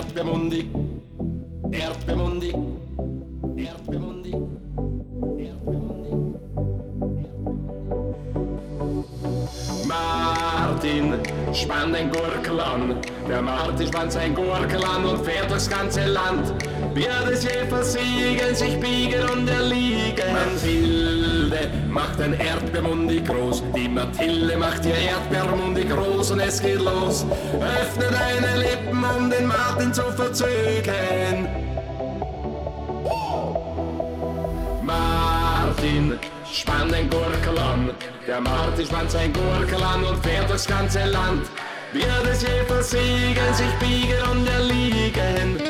Erdbeermundi, Erdbeermundi, Erdbeermundi, Erdbeermundi. Martin spannt ein Gurkel an, der Martin spannt sein Gurkel an und fährt durchs ganze Land. Wird es je versiegen, sich biegen und erliegen. Mathilde macht ein Erdbeermundi groß, die Mathilde macht ihr Erdbeermundi groß und es geht los. Öffne deine Lippen, um den Martin zu verzögern. Martin spannt ein Gurkel an, der Martin spannt sein Gurkel an und fährt durchs ganze Land. Wird es je versiegen, sich biegen und erliegen.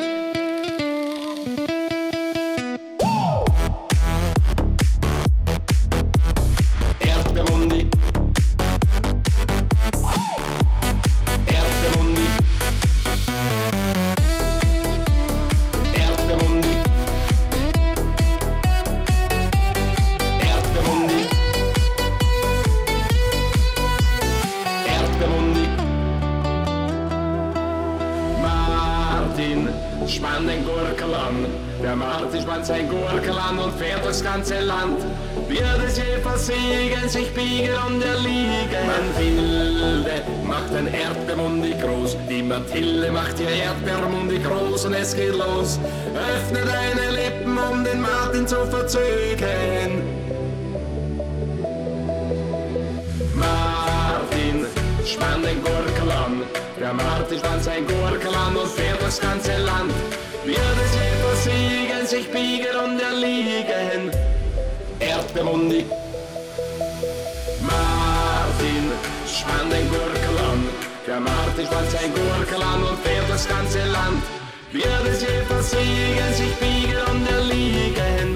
Erdbeermundi, Erdbeermundi, Erdbeermundi, Erdbeermundi, Erdbeermundi. Martin spannt den Gurkel an, der Martin spannt sein Gurkel an und fährt durchs ganze Land. Wird es je versiegen, sich biegen und erliegen. Mathilde macht ein Erdbeermundi groß, die Mathilde macht ihr Erdbeermundi groß und es geht los. Öffne deine Lippen, um den Martin zu verzögern. Martin spannt den Gurkel an, der Martin spannt sein Gurkel an und fährt durchs ganze Land. Wird es je versiegen, sich biegen und erliegen. Erdbeermundi. Martin spannt den Gurkel an, der Martin spannt sein Gurkel an und fährt das ganze Land. Wird es je versiegen, sich biegen und erliegen.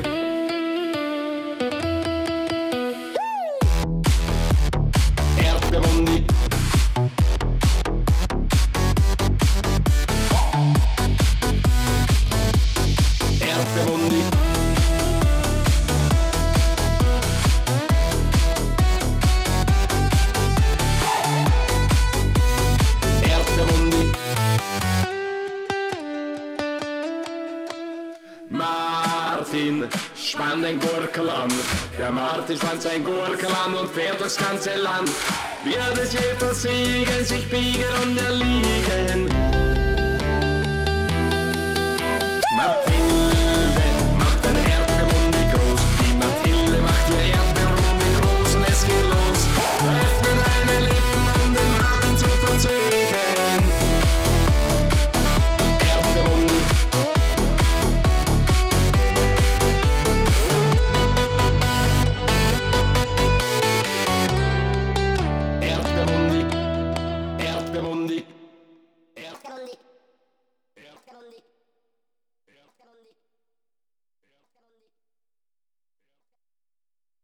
Erdbeermundi. Erdbeermundi. Martin spannt den Gurkel an, der Martin spannt sein Gurkel an und fährt durchs ganze Land. Wird es je versiegen, sich biegen und erliegen.